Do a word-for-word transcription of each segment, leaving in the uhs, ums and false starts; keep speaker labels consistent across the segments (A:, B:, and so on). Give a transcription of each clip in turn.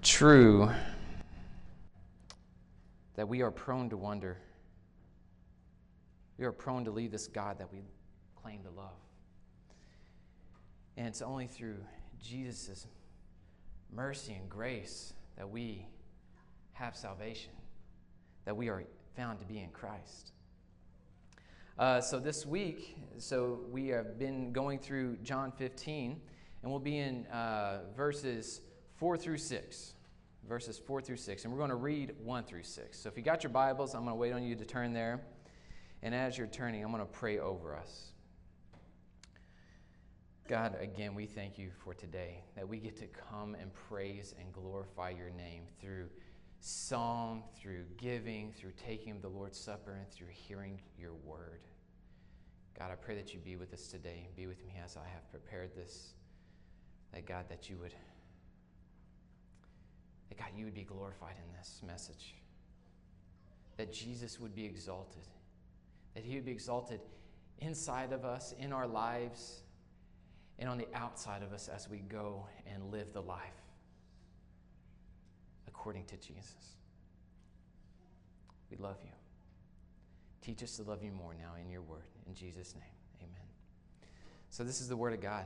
A: true that we are prone to wonder. We are prone to leave this God that we claim to love. And it's only through Jesus' mercy and grace that we have salvation, that we are found to be in Christ. Uh, so this week, so we have been going through John fifteen, and we'll be in uh, verses four through six. Verses four through six. And we're going to read one through six. So if you got your Bibles, I'm going to wait on you to turn there. And as you're turning, I'm going to pray over us. God, again, we thank you for today, that we get to come and praise and glorify your name through song, through giving, through taking the Lord's Supper, and through hearing your word. God, I pray that you be with us today. Be with me as I have prepared this. That, God, that you would, that, God, you would be glorified in this message. That Jesus would be exalted. That he would be exalted inside of us, in our lives, and on the outside of us as we go and live the life according to Jesus. We love you. Teach us to love you more now in your word. In Jesus' name, amen. So this is the word of God.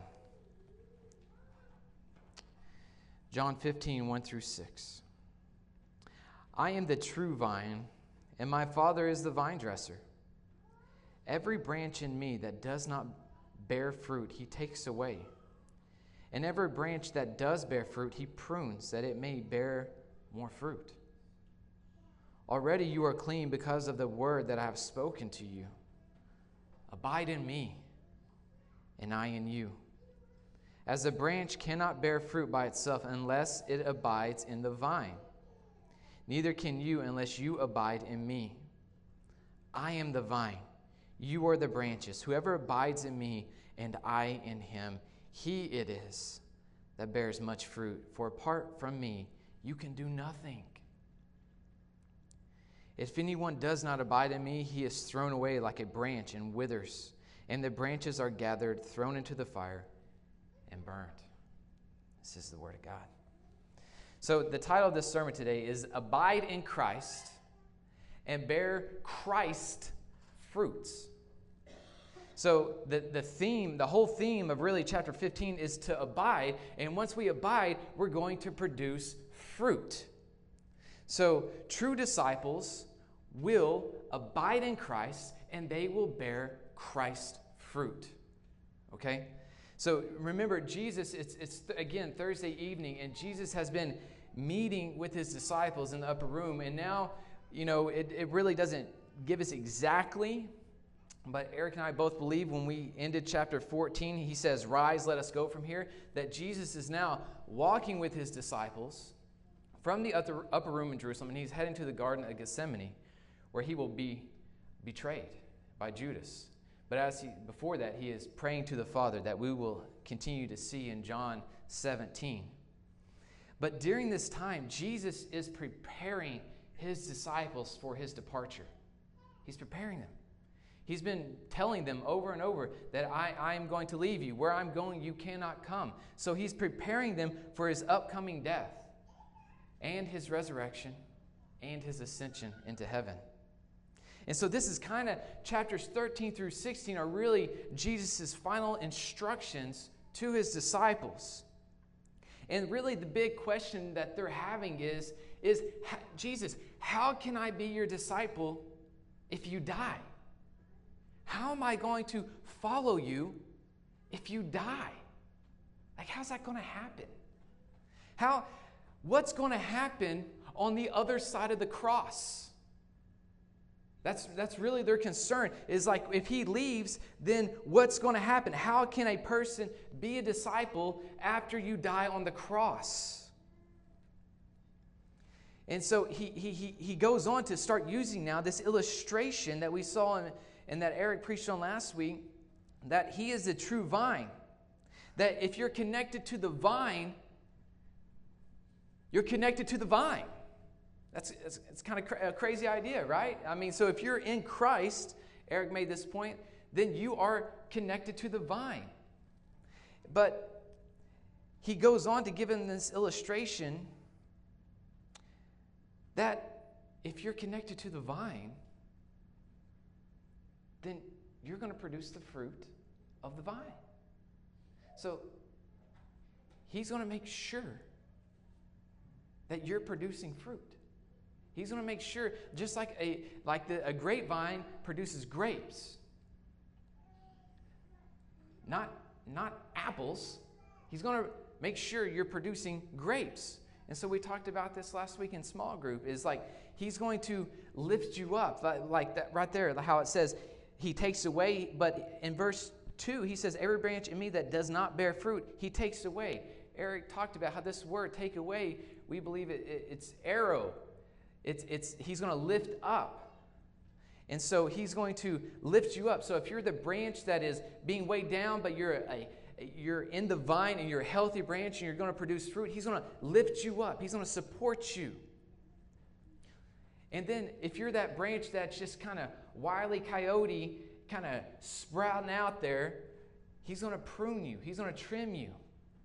A: John fifteen, one through six. I am the true vine, and my Father is the vine dresser. Every branch in me that does not bear fruit, he takes away. And every branch that does bear fruit, he prunes, that it may bear more fruit. Already you are clean because of the word that I have spoken to you. Abide in me, and I in you. As a branch cannot bear fruit by itself unless it abides in the vine, neither can you unless you abide in me. I am the vine. You are the branches. Whoever abides in me and I in him, he it is that bears much fruit. For apart from me, you can do nothing. If anyone does not abide in me, he is thrown away like a branch and withers, and the branches are gathered, thrown into the fire, and burnt. This is the word of God. So the title of this sermon today is Abide in Christ and Bear Christ Fruits. So the, the theme, the whole theme of really chapter fifteen is to abide. And once we abide, we're going to produce fruit. So true disciples will abide in Christ and they will bear Christ fruit. Okay? So remember, Jesus, it's, it's again Thursday evening, and Jesus has been meeting with his disciples in the upper room. And now, you know, it, it really doesn't give us exactly, but Eric and I both believe when we ended chapter fourteen, he says, rise, let us go from here, that Jesus is now walking with his disciples from the upper, upper room in Jerusalem, and he's heading to the Garden of Gethsemane, where he will be betrayed by Judas. But as he, before that, he is praying to the Father that we will continue to see in John seventeen. But during this time, Jesus is preparing his disciples for his departure. He's preparing them. He's been telling them over and over that I, I am going to leave you. Where I'm going, you cannot come. So he's preparing them for his upcoming death and his resurrection and his ascension into heaven. And so this is kind of chapters thirteen through sixteen are really Jesus' final instructions to his disciples. And really the big question that they're having is, is Jesus, how can I be your disciple if you die? How am I going to follow you if you die? Like, how's that going to happen? How, what's going to happen on the other side of the cross? That's, that's really their concern, is like, if he leaves, then what's going to happen? How can a person be a disciple after you die on the cross? And so he, he, he, he goes on to start using now this illustration that we saw in, and that Eric preached on last week, that he is the true vine. That if you're connected to the vine, you're connected to the vine. That's it's, it's kind of cra- a crazy idea, right? I mean, so if you're in Christ, Eric made this point, then you are connected to the vine. But he goes on to give him this illustration that if you're connected to the vine, then you're going to produce the fruit of the vine. So he's going to make sure that you're producing fruit. He's going to make sure, just like a like the, a grapevine produces grapes, not not apples. He's going to make sure you're producing grapes. And so we talked about this last week in small group. Is like he's going to lift you up, like, like that right there. How it says he takes away. But in verse two, he says, "Every branch in me that does not bear fruit, he takes away." Eric talked about how this word "take away," we believe it, it, it's arrow. It's, it's, he's going to lift up. And so he's going to lift you up. So if you're the branch that is being weighed down, but you're a, you're in the vine and you're a healthy branch and you're going to produce fruit, he's going to lift you up. He's going to support you. And then if you're that branch that's just kind of wily coyote, kind of sprouting out there, he's going to prune you. He's going to trim you.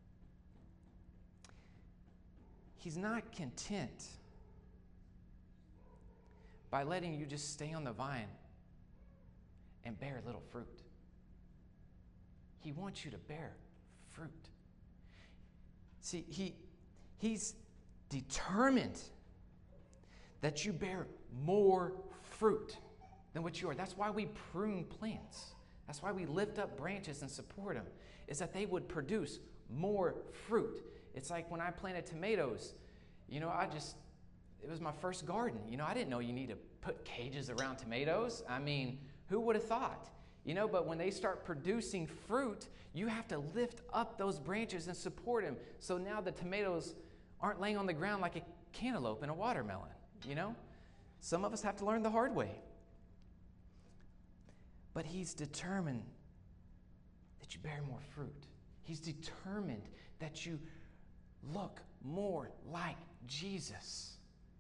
A: He's not content by letting you just stay on the vine and bear little fruit. He wants you to bear fruit. See, he, he's determined that you bear more fruit than what you are. That's why we prune plants. That's why we lift up branches and support them, is that they would produce more fruit. It's like when I planted tomatoes, you know, I just, it was my first garden. You know, I didn't know you need to put cages around tomatoes. I mean, who would have thought? You know, but when they start producing fruit, you have to lift up those branches and support them. So now the tomatoes aren't laying on the ground like a cantaloupe and a watermelon, you know? Some of us have to learn the hard way. But he's determined that you bear more fruit. He's determined that you look more like Jesus.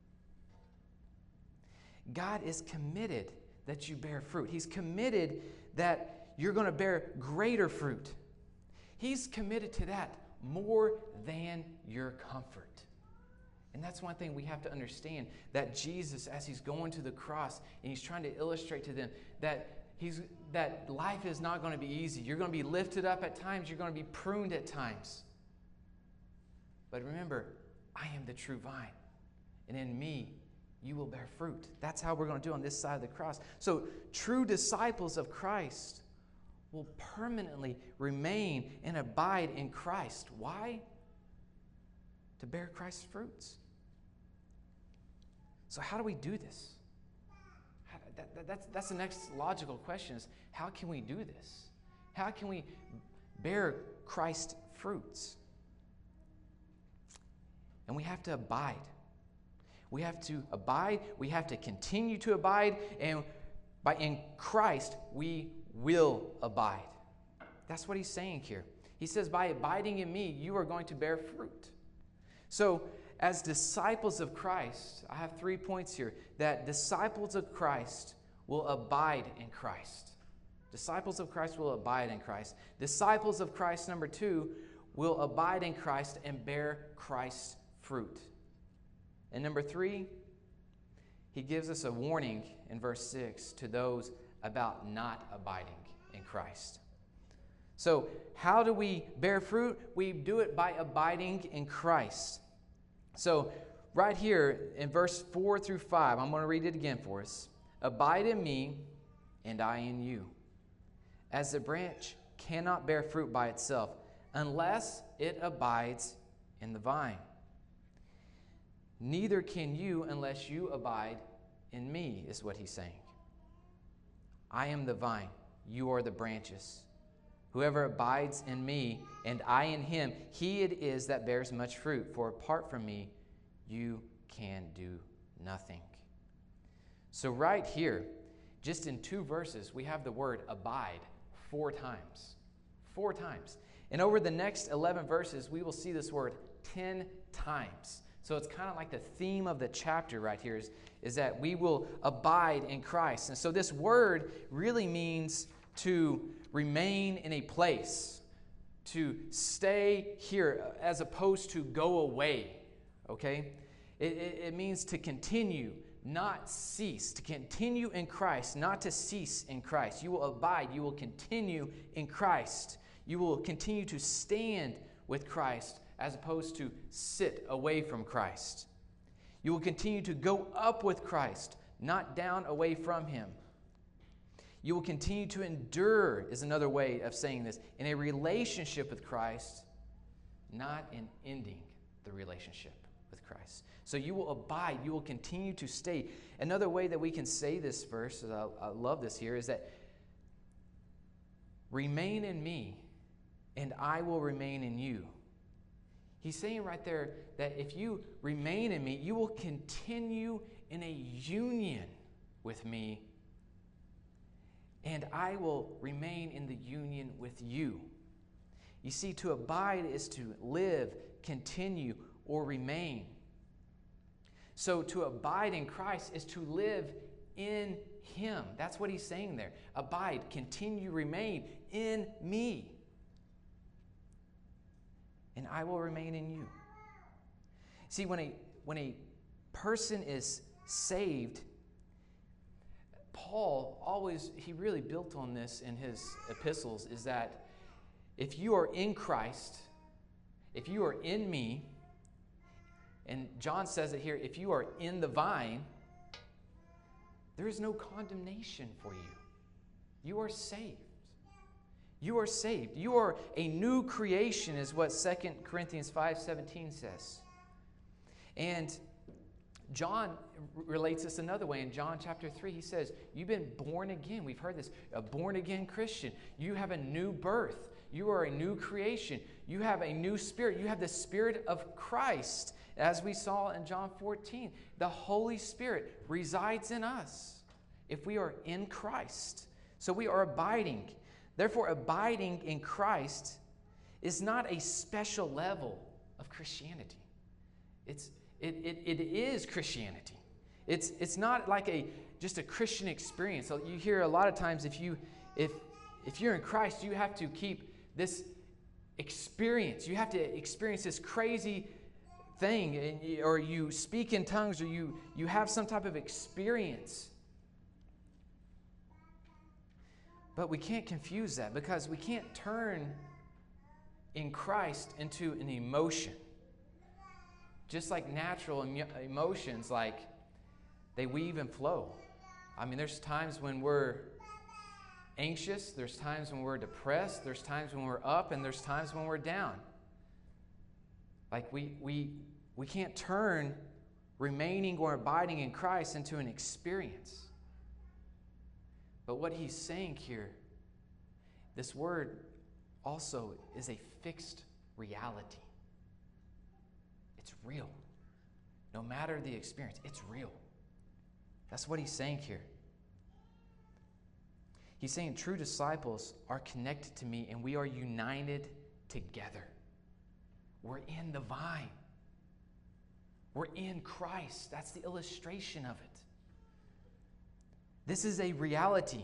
A: God is committed that you bear fruit. He's committed that you're going to bear greater fruit. He's committed to that more than your comfort. And that's one thing we have to understand, that Jesus, as he's going to the cross and he's trying to illustrate to them that he's that life is not going to be easy. You're going to be lifted up at times. You're going to be pruned at times. But remember, I am the true vine, and in me you will bear fruit. That's how we're going to do on this side of the cross. So true disciples of Christ will permanently remain and abide in Christ. Why? To bear Christ's fruits. So how do we do this? How, that, that, that's, that's the next logical question, is how can we do this? How can we bear Christ's fruits? And we have to abide. We have to abide. We have to continue to abide. And by in Christ, we will abide. That's what he's saying here. He says, by abiding in me, you are going to bear fruit. So, as disciples of Christ, I have three points here. That disciples of Christ will abide in Christ. Disciples of Christ will abide in Christ. Disciples of Christ, number two, will abide in Christ and bear Christ's fruit. And number three, he gives us a warning in verse six to those about not abiding in Christ. So how do we bear fruit? We do it by abiding in Christ. So right here in verse four through five, I'm going to read it again for us. Abide in me, and I in you. As the branch cannot bear fruit by itself unless it abides in the vine, neither can you unless you abide in me, is what he's saying. I am the vine, you are the branches. Whoever abides in me and I in him, he it is that bears much fruit. For apart from me, you can do nothing. So right here, just in two verses, we have the word abide four times. Four times. And over the next eleven verses, we will see this word ten times. So it's kind of like the theme of the chapter right here is, is that we will abide in Christ. And so this word really means to remain in a place, to stay here as opposed to go away, okay? It, it, it means to continue, not cease. To continue in Christ, not to cease in Christ. You will abide. You will continue in Christ. You will continue to stand with Christ as opposed to sit away from Christ. You will continue to go up with Christ, not down away from him. You will continue to endure, is another way of saying this, in a relationship with Christ, not in ending the relationship with Christ. So you will abide, you will continue to stay. Another way that we can say this verse, and I, I love this here, is that remain in me, and I will remain in you. He's saying right there that if you remain in me, you will continue in a union with me, and I will remain in the union with you. You see, to abide is to live, continue, or remain. So to abide in Christ is to live in him. That's what he's saying there. Abide, continue, remain in me, and I will remain in you. See, when a when a person is saved, Paul always, he really built on this in his epistles, is that if you are in Christ, if you are in me, and John says it here, if you are in the vine, there is no condemnation for you. You are saved. You are saved. You are a new creation, is what Second Corinthians five seventeen says. And John relates this another way. In John chapter three, he says, you've been born again. We've heard this, a born-again Christian. You have a new birth. You are a new creation. You have a new spirit. You have the Spirit of Christ. As we saw in John fourteen, the Holy Spirit resides in us if we are in Christ. So we are abiding. Therefore, abiding in Christ is not a special level of Christianity. It's It, it, it is Christianity. It's, it's not like a just a Christian experience. So you hear a lot of times if, you, if, if you're in Christ, you have to keep this experience. You have to experience this crazy thing, and you, or you speak in tongues, or you, you have some type of experience. But we can't confuse that, because we can't turn in Christ into an emotion. Just like natural emotions, like they weave and flow. I mean, there's times when we're anxious, there's times when we're depressed, there's times when we're up, and there's times when we're down. Like we we we can't turn remaining or abiding in Christ into an experience. But what he's saying here, this word also is a fixed reality. It's real. No matter the experience, it's real. That's what he's saying here. He's saying true disciples are connected to me, and we are united together. We're in the vine. We're in Christ. That's the illustration of it. This is a reality.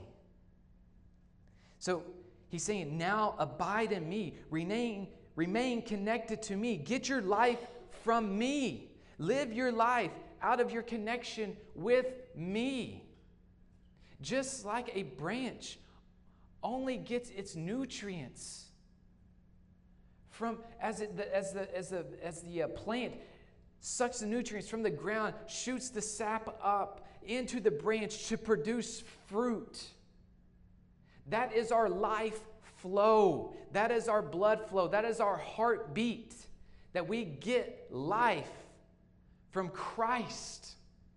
A: So he's saying, now abide in me. Remain, remain connected to me. Get your life from me. Live your life out of your connection with me. Just like a branch only gets its nutrients from as it, as the as the as the uh, plant sucks the nutrients from the ground, shoots the sap up into the branch to produce fruit. That is our life flow. That is our blood flow. That is our heartbeat. That we get life from Christ.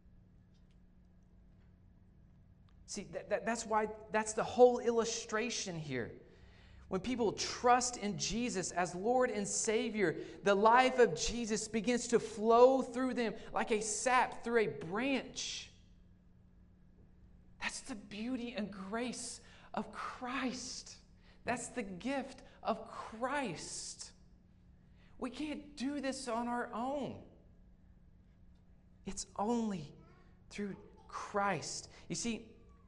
A: See, that, that, that's why, that's the whole illustration here. When people trust in Jesus as Lord and Savior, the life of Jesus begins to flow through them like a sap through a branch. That's the beauty and grace of Christ. That's the gift of Christ. We can't do this on our own. It's only through Christ. You see,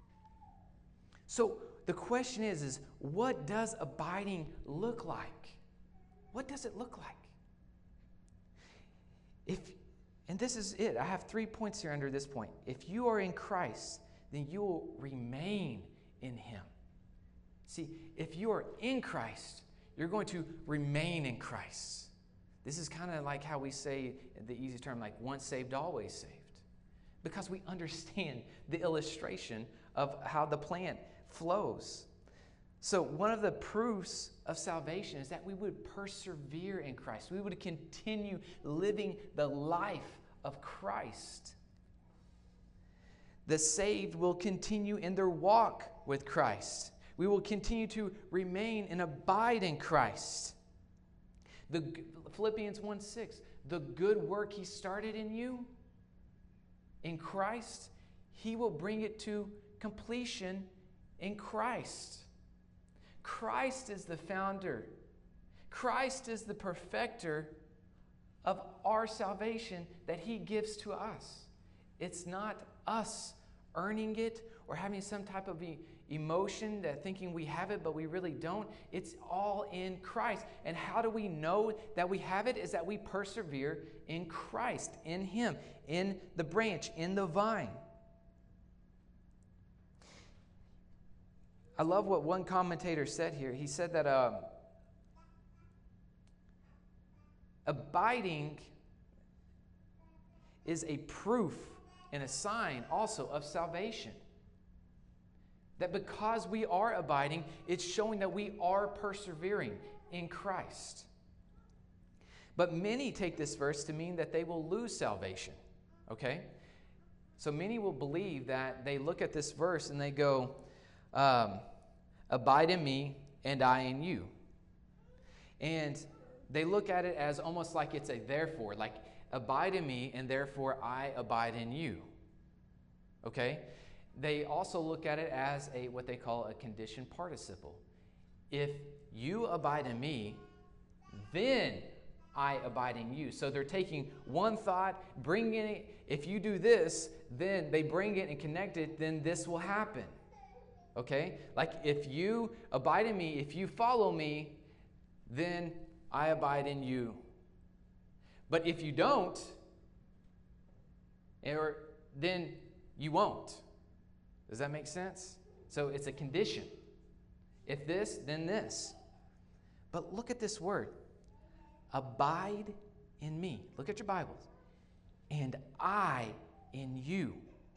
A: so the question is, is what does abiding look like? What does it look like? If, And this is it. I have three points here under this point. If you are in Christ, then you will remain in him. See, if you are in Christ, you're going to remain in Christ. This is kind of like how we say the easy term, like once saved, always saved. Because we understand the illustration of how the plant flows. So one of the proofs of salvation is that we would persevere in Christ. We would continue living the life of Christ. The saved will continue in their walk with Christ. We will continue to remain and abide in Christ. The Philippians one six, the good work he started in you, in Christ, he will bring it to completion in Christ. Christ is the founder. Christ is the perfecter of our salvation that he gives to us. It's not us earning it or having some type of e- emotion that thinking we have it, but we really don't. It's all in Christ. And how do we know that we have it? Is that we persevere in Christ, in him, in the branch, in the vine. I love what one commentator said here. He said that uh, abiding is a proof and a sign also of salvation. That because we are abiding, it's showing that we are persevering in Christ. But many take this verse to mean that they will lose salvation. Okay? So many will believe that they look at this verse and they go, um, abide in me and I in you. And they look at it as almost like it's a therefore, like abide in me and therefore I abide in you. Okay? They also look at it as a what they call a conditioned participle. If you abide in me, then I abide in you. So they're taking one thought, bringing it. If you do this, then they bring it and connect it, then this will happen. Okay? Like if you abide in me, if you follow me, then I abide in you. But if you don't, or then you won't. Does that make sense? So it's a condition. If this, then this. But look at this word. Abide in me. Look at your Bibles. And I in you.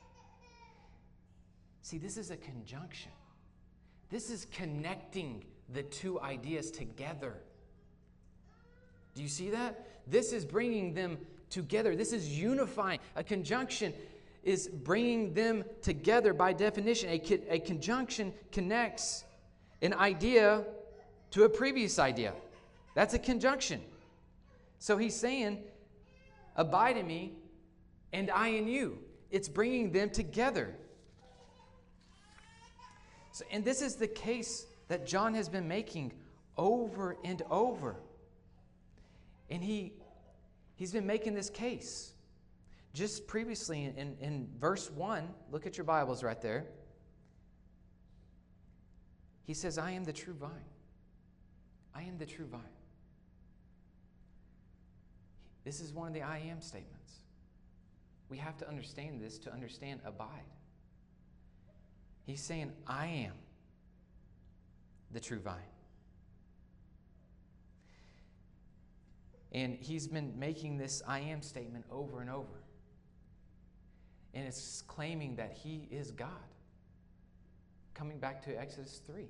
A: See, this is a conjunction. This is connecting the two ideas together. Do you see that? This is bringing them together. This is unifying. A conjunction is bringing them together by definition. A, co- a conjunction connects an idea to a previous idea. That's a conjunction. So he's saying, abide in me and I in you. It's bringing them together. So, and this is the case that John has been making over and over. And he, he's been making this case. Just previously in, in, in verse one, look at your Bibles right there. He says, I am the true vine. I am the true vine. This is one of the I am statements. We have to understand this to understand abide. He's saying, I am the true vine. And he's been making this I am statement over and over. And it's claiming that he is God. Coming back to Exodus three.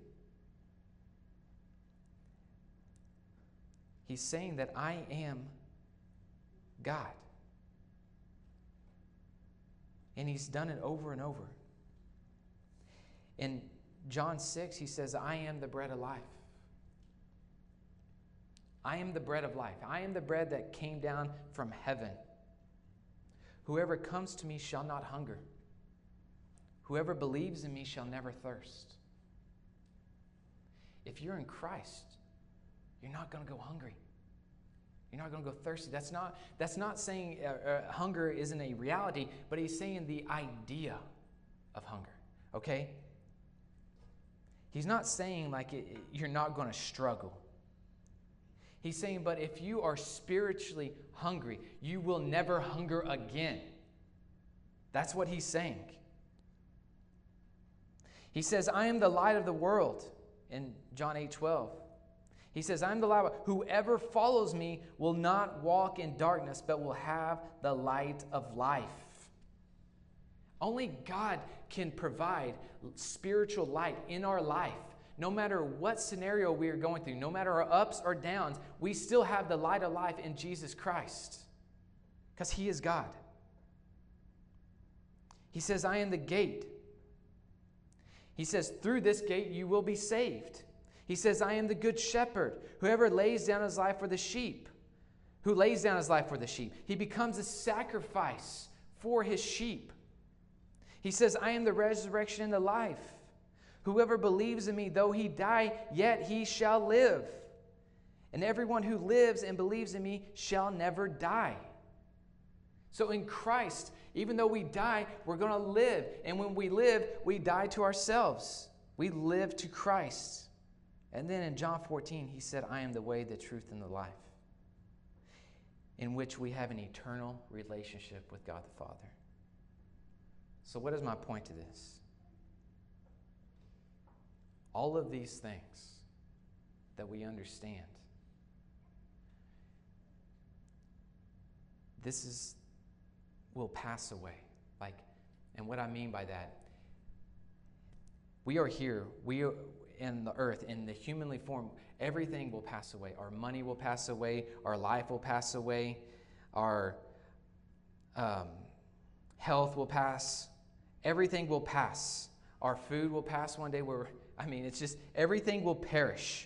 A: He's saying that I am God. And he's done it over and over. In John six, he says, I am the bread of life. I am the bread of life. I am the bread that came down from heaven. Whoever comes to me shall not hunger. Whoever believes in me shall never thirst. If you're in Christ, you're not going to go hungry. You're not going to go thirsty. That's not, that's not saying uh, uh, hunger isn't a reality, but he's saying the idea of hunger, okay? He's not saying like it, it, you're not going to struggle. He's saying, but if you are spiritually hungry, you will never hunger again. That's what he's saying. He says, I am the light of the world in John eight twelve. He says, I am the light. Whoever follows me will not walk in darkness, but will have the light of life. Only God can provide spiritual light in our life. No matter what scenario we are going through, no matter our ups or downs, we still have the light of life in Jesus Christ because he is God. He says, I am the gate. He says, through this gate you will be saved. He says, I am the good shepherd. Whoever lays down his life for the sheep, who lays down his life for the sheep, he becomes a sacrifice for his sheep. He says, I am the resurrection and the life. Whoever believes in me, though he die, yet he shall live. And everyone who lives and believes in me shall never die. So in Christ, even though we die, we're going to live. And when we live, we die to ourselves. We live to Christ. And then in John fourteen, he said, I am the way, the truth, and the life, in which we have an eternal relationship with God the Father. So what is my point to this? All of these things that we understand, this is will pass away. Like, and what I mean by that, we are here, we are in the earth, in the humanly form, everything will pass away. Our money will pass away, our life will pass away, our um, health will pass, everything will pass. Our food will pass one day. We're, I mean, it's just, everything will perish.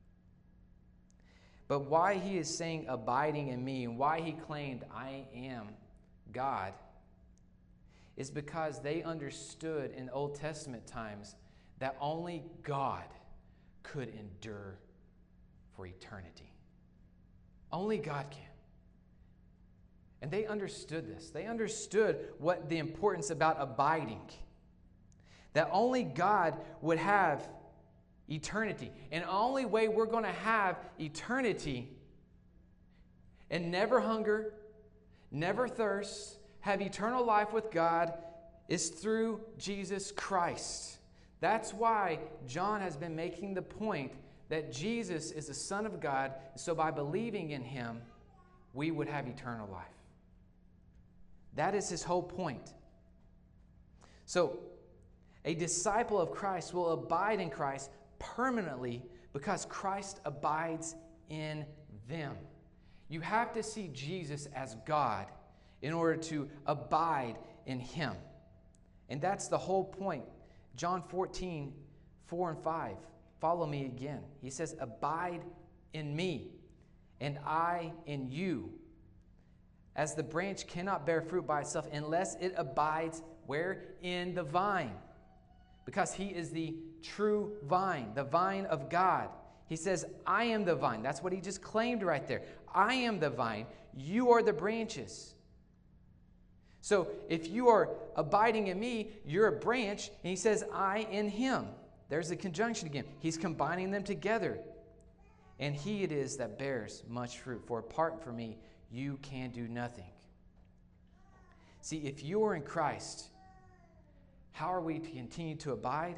A: But why he is saying abiding in me, and why he claimed I am God, is because they understood in Old Testament times that only God could endure for eternity. Only God can. And they understood this. They understood what the importance about abiding. That only God would have eternity. And the only way we're going to have eternity and never hunger, never thirst, have eternal life with God is through Jesus Christ. That's why John has been making the point that Jesus is the Son of God. So by believing in him, we would have eternal life. That is his whole point. So a disciple of Christ will abide in Christ permanently because Christ abides in them. You have to see Jesus as God in order to abide in him. And that's the whole point. John fourteen, four and five. Follow me again. He says, abide in me, and I in you. As the branch cannot bear fruit by itself unless it abides where? In the vine. Because he is the true vine, the vine of God. He says, I am the vine. That's what he just claimed right there. I am the vine. You are the branches. So if you are abiding in me, you're a branch, and he says, I in him. There's a conjunction again. He's combining them together. And he it is that bears much fruit. For apart from me, you can do nothing. See, if you are in Christ, how are we to continue to abide?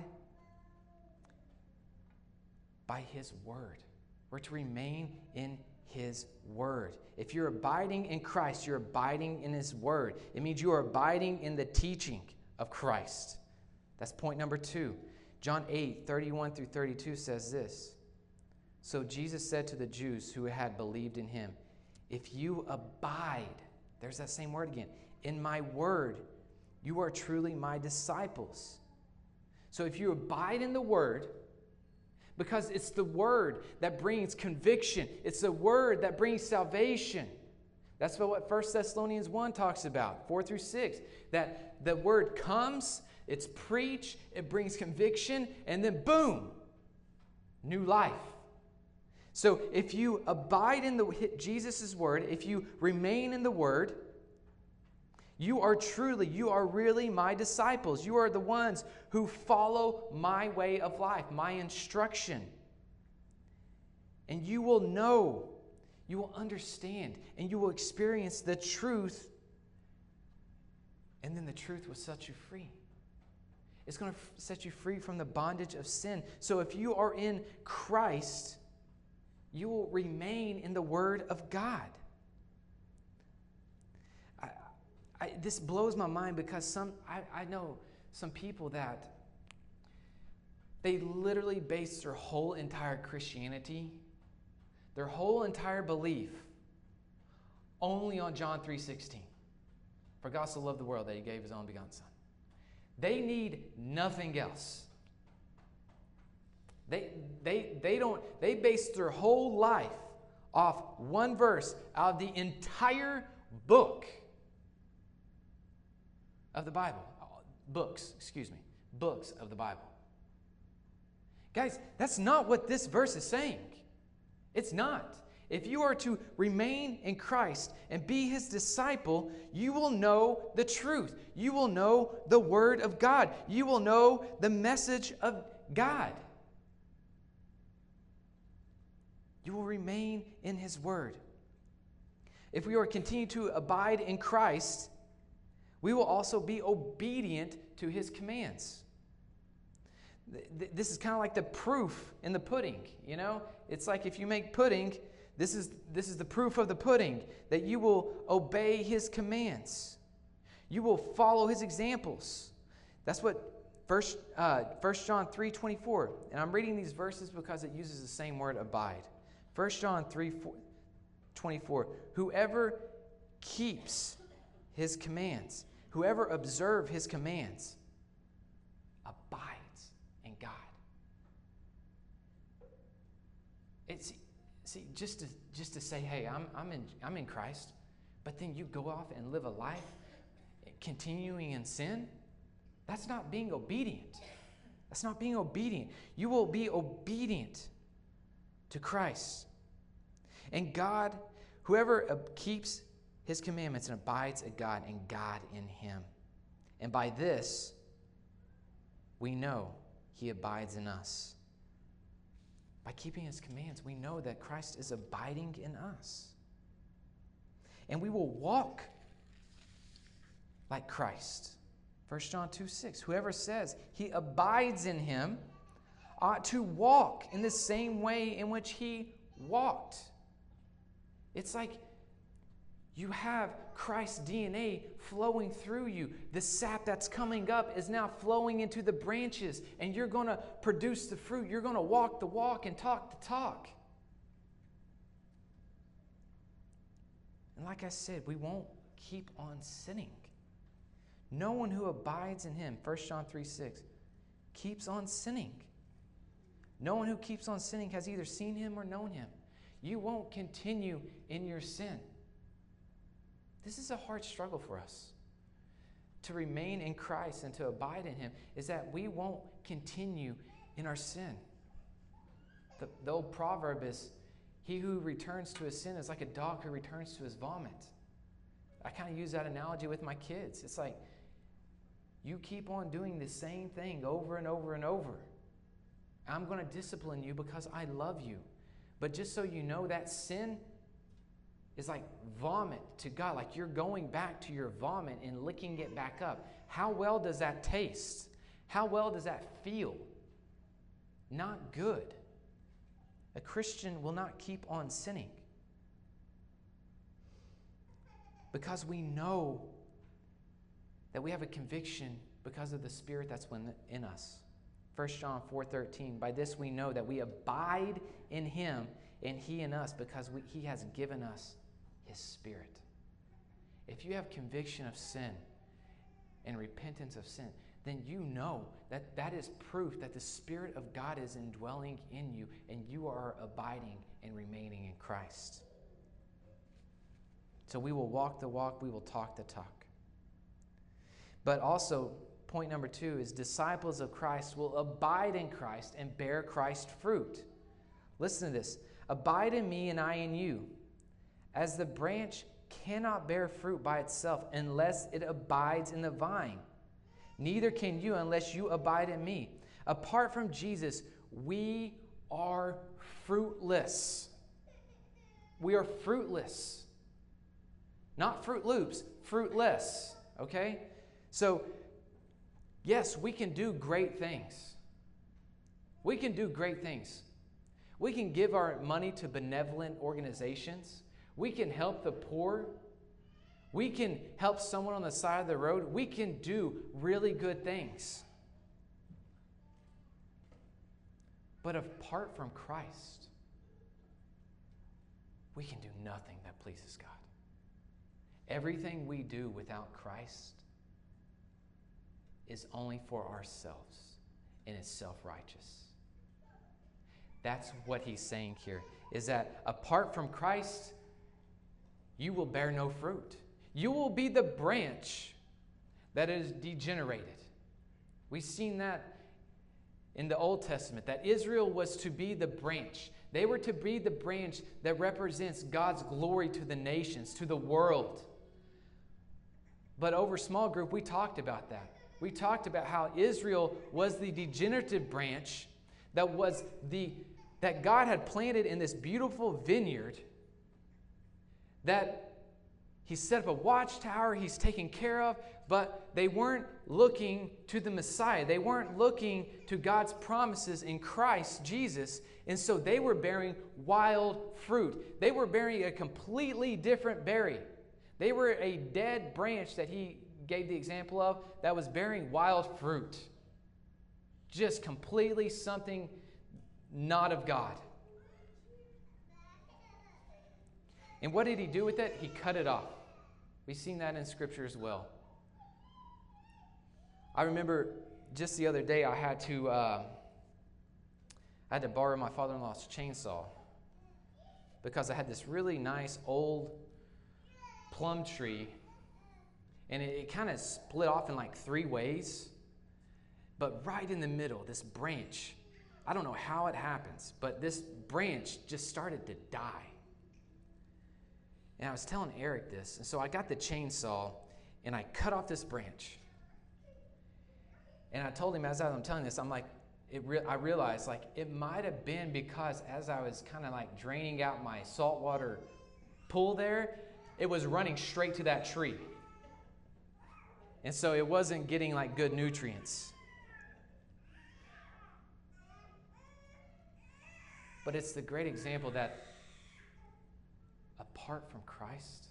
A: By his word. We're to remain in his word. If you're abiding in Christ, you're abiding in his word. It means you are abiding in the teaching of Christ. That's point number two. John eight, thirty-one through thirty-two says this. So Jesus said to the Jews who had believed in him, if you abide, there's that same word again, in my word, you are truly my disciples. So if you abide in the word, because it's the word that brings conviction. It's the word that brings salvation. That's what First Thessalonians one talks about, four through six. That the word comes, it's preached, it brings conviction, and then boom, new life. So if you abide in the Jesus' word, if you remain in the word, you are truly, you are really my disciples. You are the ones who follow my way of life, my instruction. And you will know You will understand and you will experience the truth, and then the truth will set you free. It's going to f- set you free from the bondage of sin. So if you are in Christ, you will remain in the Word of God. I, I, this blows my mind because some I, I know some people that they literally base their whole entire Christianity, their whole entire belief, only on John three sixteen. For God so loved the world that he gave his own begotten Son. They need nothing else. They, they, they don't, they base their whole life off one verse out of the entire book of the Bible. Books, excuse me. Books of the Bible. Guys, that's not what this verse is saying. It's not. If you are to remain in Christ and be his disciple, you will know the truth. You will know the Word of God. You will know the message of God. You will remain in his Word. If we are to continue to abide in Christ, we will also be obedient to his commands. This is kind of like the proof in the pudding, you know? It's like if you make pudding, this is, this is the proof of the pudding, that you will obey his commands. You will follow his examples. That's what First, uh, First John three twenty-four, and I'm reading these verses because it uses the same word, abide. First John three twenty-four, whoever keeps his commands, whoever observes his commands, abides in God. It's see just to just to say, hey, I'm I'm in I'm in Christ, but then you go off and live a life continuing in sin. That's not being obedient. That's not being obedient. You will be obedient to Christ. And God, whoever keeps his commandments and abides in God and God in him. And by this, we know he abides in us. By keeping his commands, we know that Christ is abiding in us. And we will walk like Christ. First John two six, whoever says he abides in him ought to walk in the same way in which he walked. It's like you have Christ's D N A flowing through you. The sap that's coming up is now flowing into the branches, and you're going to produce the fruit. You're going to walk the walk and talk the talk. And like I said, we won't keep on sinning. No one who abides in him, First John three six, keeps on sinning. No one who keeps on sinning has either seen him or known him. You won't continue in your sin. This is a hard struggle for us. To remain in Christ and to abide in him is that we won't continue in our sin. The, the old proverb is, he who returns to his sin is like a dog who returns to his vomit. I kind of use that analogy with my kids. It's like, you keep on doing the same thing over and over and over. I'm going to discipline you because I love you. But just so you know, that sin is like vomit to God. Like you're going back to your vomit and licking it back up. How well does that taste? How well does that feel? Not good. A Christian will not keep on sinning because we know that we have a conviction because of the Spirit that's in us. First John four thirteen, by this we know that we abide in him and he in us because we, he has given us his Spirit. If you have conviction of sin and repentance of sin, then you know that that is proof that the Spirit of God is indwelling in you and you are abiding and remaining in Christ. So we will walk the walk, we will talk the talk. But also, point number two is disciples of Christ will abide in Christ and bear Christ fruit. Listen to this. Abide in me and I in you. As the branch cannot bear fruit by itself unless it abides in the vine, neither can you unless you abide in me. Apart from Jesus, we are fruitless. We are fruitless. Not Fruit Loops, fruitless. Okay? So, yes, we can do great things. We can do great things. We can give our money to benevolent organizations. We can help the poor. We can help someone on the side of the road. We can do really good things. But apart from Christ, we can do nothing that pleases God. Everything we do without Christ is only for ourselves and is self-righteous. That's what he's saying here, is that apart from Christ, you will bear no fruit. You will be the branch that is degenerated. We've seen that in the Old Testament, that Israel was to be the branch. They were to be the branch that represents God's glory to the nations, to the world. But over small group, we talked about that. We talked about how Israel was the degenerative branch that was the that God had planted in this beautiful vineyard, that he set up a watchtower, he's taken care of, but they weren't looking to the Messiah. They weren't looking to God's promises in Christ Jesus, and so they were bearing wild fruit. They were bearing a completely different berry. They were a dead branch that he gave the example of that was bearing wild fruit. Just completely something not of God. And what did he do with it? He cut it off. We've seen that in Scripture as well. I remember just the other day I had to uh, I had to borrow my father-in-law's chainsaw because I had this really nice old plum tree, and it, it kind of split off in like three ways. But right in the middle, this branch, I don't know how it happens, but this branch just started to die. And I was telling Eric this, and so I got the chainsaw, and I cut off this branch. And I told him as I was telling this, I'm like, it re- I realized like it might have been because as I was kind of like draining out my saltwater pool there, it was running straight to that tree. And so it wasn't getting like good nutrients. But it's the great example that apart from Christ,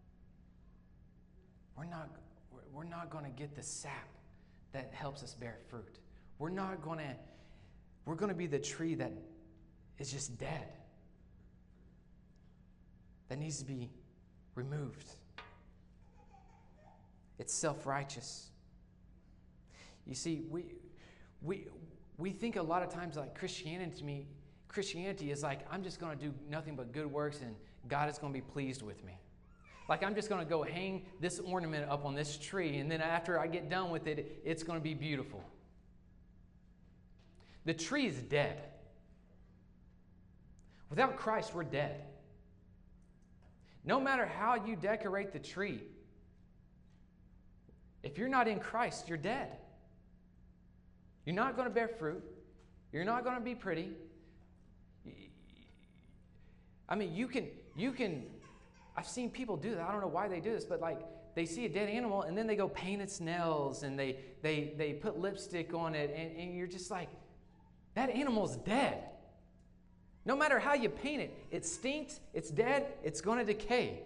A: we're not, we're not going to get the sap that helps us bear fruit. We're not going to, we're going to be the tree that is just dead, that needs to be removed. It's self-righteous. You see, we, we, we think a lot of times like Christianity to me, Christianity is like, I'm just going to do nothing but good works and God is going to be pleased with me. Like I'm just going to go hang this ornament up on this tree, and then after I get done with it, it's going to be beautiful. The tree is dead. Without Christ, we're dead. No matter how you decorate the tree, if you're not in Christ, you're dead. You're not going to bear fruit. You're not going to be pretty. I mean, you can, you can, I've seen people do that. I don't know why they do this, but like they see a dead animal and then they go paint its nails and they they they put lipstick on it, and, and you're just like, that animal's dead. No matter how you paint it, it stinks, it's dead, it's going to decay.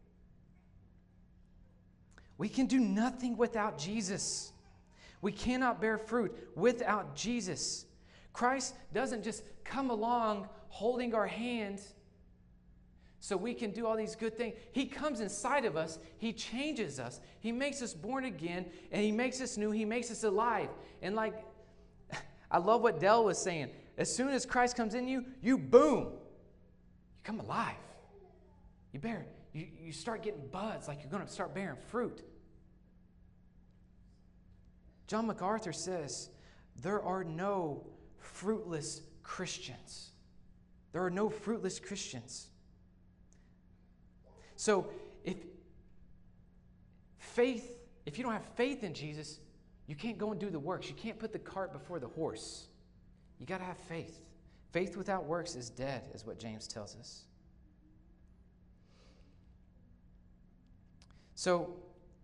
A: We can do nothing without Jesus. We cannot bear fruit without Jesus. Christ doesn't just come along holding our hand so we can do all these good things. He comes inside of us. He changes us. He makes us born again, and he makes us new. He makes us alive. And like, I love what Dell was saying. As soon as Christ comes in you, you boom, you come alive. You bear, you, you start getting buds, like you're going to start bearing fruit. John MacArthur says, there are no fruitless Christians. There are no fruitless Christians. So if faith, if you don't have faith in Jesus, you can't go and do the works. You can't put the cart before the horse. You got to have faith. Faith without works is dead, is what James tells us. So,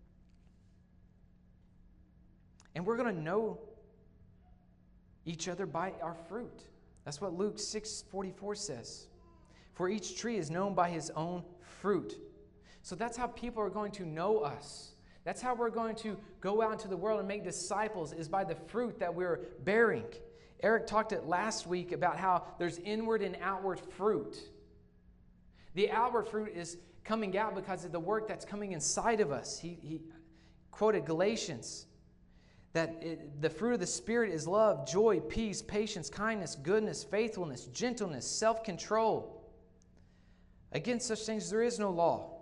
A: and we're going to know each other by our fruit. That's what Luke six forty-four says. For each tree is known by his own fruit. So that's how people are going to know us. That's how we're going to go out into the world and make disciples, is by the fruit that we're bearing. Eric talked it last week about how there's inward and outward fruit. The outward fruit is coming out because of the work that's coming inside of us. He, he quoted Galatians, that it, the fruit of the Spirit is love, joy, peace, patience, kindness, goodness, faithfulness, gentleness, self-control. Against such things there is no law.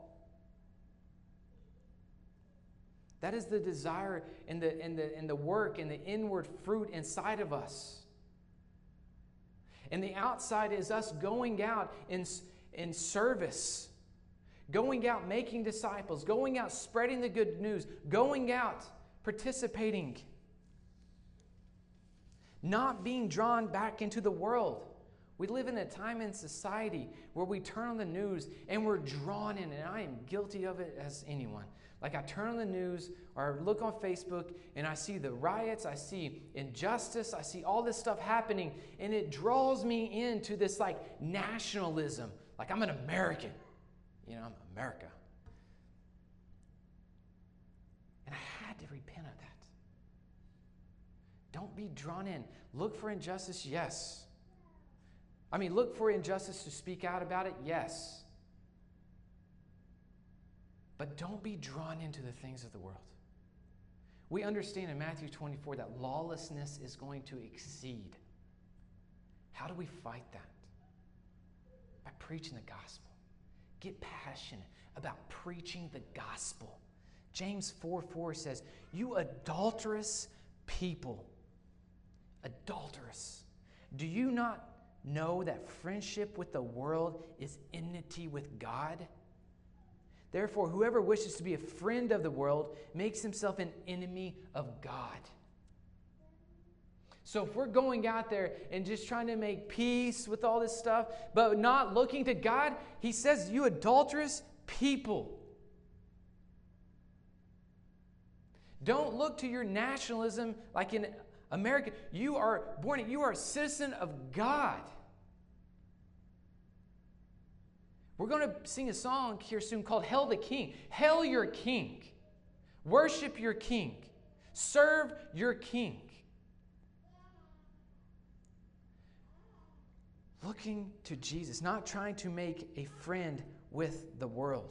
A: That is the desire and the, and the, and the work and the inward fruit inside of us. And the outside is us going out in, in service, going out making disciples, going out spreading the good news, going out participating, not being drawn back into the world. We live in a time in society where we turn on the news and we're drawn in, and I am guilty of it as anyone. Like I turn on the news or I look on Facebook and I see the riots, I see injustice, I see all this stuff happening, and it draws me into this like nationalism. Like I'm an American. You know, I'm America. And I had to repent of that. Don't be drawn in. Look for injustice, yes. I mean, look for injustice to speak out about it, yes. But don't be drawn into the things of the world. We understand in Matthew twenty-four that lawlessness is going to exceed. How do we fight that? By preaching the gospel. Get passionate about preaching the gospel. James four four says, you adulterous people, adulterous, do you not know that friendship with the world is enmity with God? Therefore, whoever wishes to be a friend of the world makes himself an enemy of God. So if we're going out there and just trying to make peace with all this stuff, but not looking to God, he says, you adulterous people. Don't look to your nationalism like in America. You are born, you are a citizen of God. We're going to sing a song here soon called Hail the King. Hail your King. Worship your King. Serve your King. Looking to Jesus, not trying to make a friend with the world.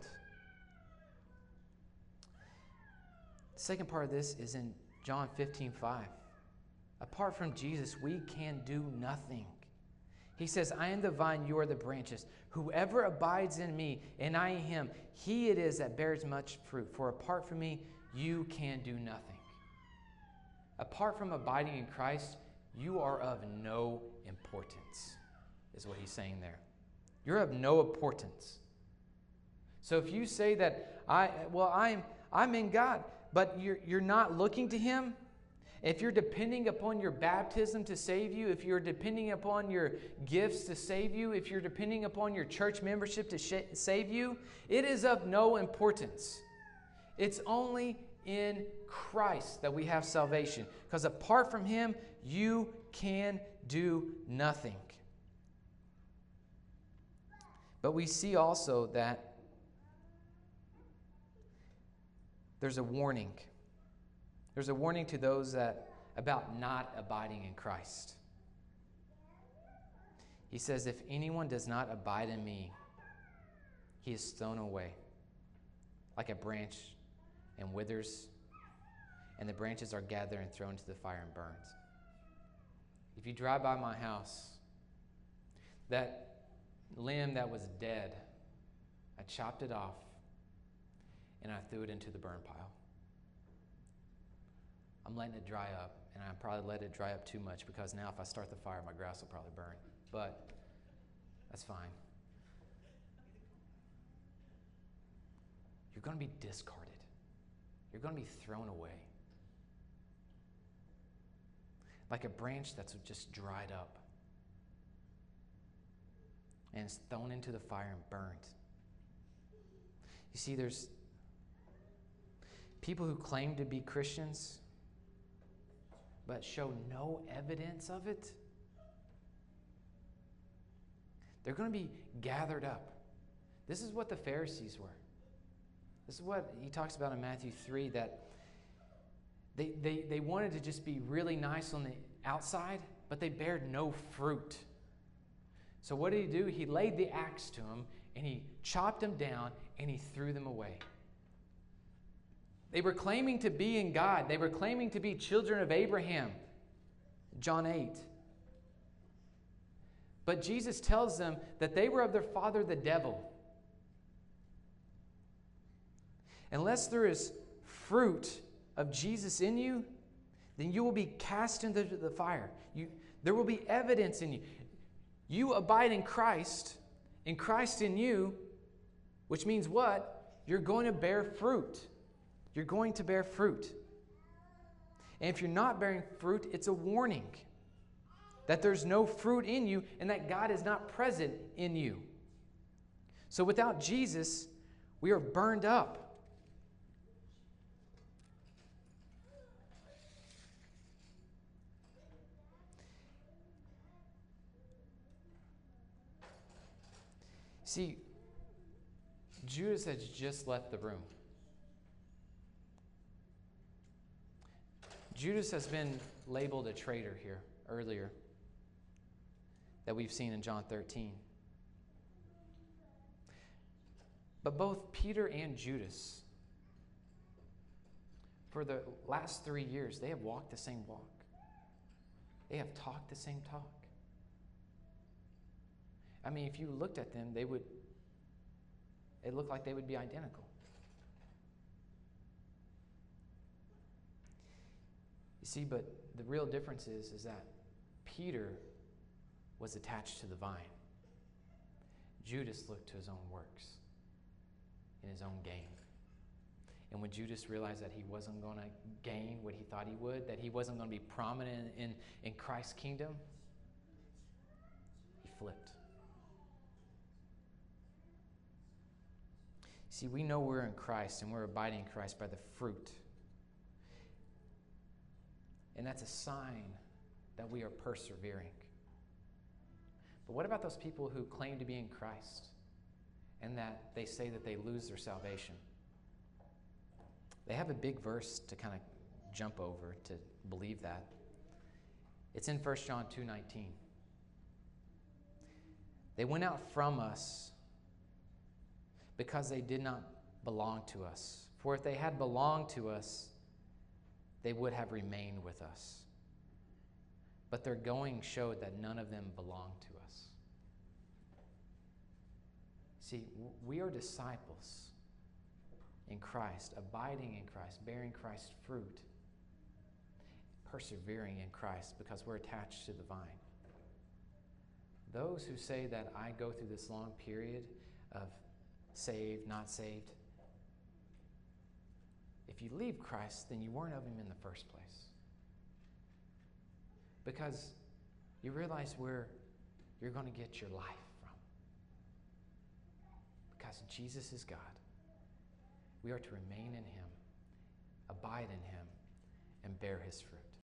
A: The second part of this is in John fifteen five. Apart from Jesus, we can do nothing. He says, I am the vine, you are the branches. Whoever abides in me and I in him, he it is that bears much fruit. For apart from me, you can do nothing. Apart from abiding in Christ, you are of no importance, is what he's saying there. You're of no importance. So if you say that, I well, I'm, I'm in God, but you're, you're not looking to him, if you're depending upon your baptism to save you, if you're depending upon your gifts to save you, if you're depending upon your church membership to sh- save you, it is of no importance. It's only in Christ that we have salvation. Because apart from him, you can do nothing. But we see also that there's a warning. There's a warning to those that about not abiding in Christ. He says, if anyone does not abide in me, he is thrown away like a branch and withers, and the branches are gathered and thrown into the fire and burned. If you drive by my house, that limb that was dead, I chopped it off and I threw it into the burn pile. I'm letting it dry up, and I probably let it dry up too much because now if I start the fire, my grass will probably burn. But that's fine. You're going to be discarded. You're going to be thrown away. Like a branch that's just dried up and it's thrown into the fire and burned. You see, there's people who claim to be Christians but show no evidence of it, they're going to be gathered up. This is what the Pharisees were. This is what he talks about in Matthew three, that they, they, they wanted to just be really nice on the outside, but they bared no fruit. So what did he do? He laid the axe to them, and he chopped them down, and he threw them away. They were claiming to be in God. They were claiming to be children of Abraham. John eight. But Jesus tells them that they were of their father, the devil. Unless there is fruit of Jesus in you, then you will be cast into the fire. You, there will be evidence in you. You abide in Christ, and Christ in you, which means what? You're going to bear fruit. You're going to bear fruit. And if you're not bearing fruit, it's a warning that there's no fruit in you and that God is not present in you. So without Jesus, we are burned up. See, Judas has just left the room. Judas has been labeled a traitor here earlier that we've seen in John thirteen. But both Peter and Judas, for the last three years, they have walked the same walk. They have talked the same talk. I mean, if you looked at them, they would, it looked like they would be identical. You see, but the real difference is, is that Peter was attached to the vine. Judas looked to his own works and his own gain. And when Judas realized that he wasn't going to gain what he thought he would, that he wasn't going to be prominent in, in Christ's kingdom, he flipped. See, we know we're in Christ and we're abiding in Christ by the fruit. And that's a sign that we are persevering. But what about those people who claim to be in Christ and that they say that they lose their salvation? They have a big verse to kind of jump over to believe that. It's in First John two nineteen. They went out from us because they did not belong to us. For if they had belonged to us, they would have remained with us. But their going showed that none of them belonged to us. See, we are disciples in Christ, abiding in Christ, bearing Christ's fruit, persevering in Christ because we're attached to the vine. Those who say that I go through this long period of saved, not saved, if you leave Christ, then you weren't of him in the first place. Because you realize where you're going to get your life from. Because Jesus is God. We are to remain in him, abide in him, and bear his fruit.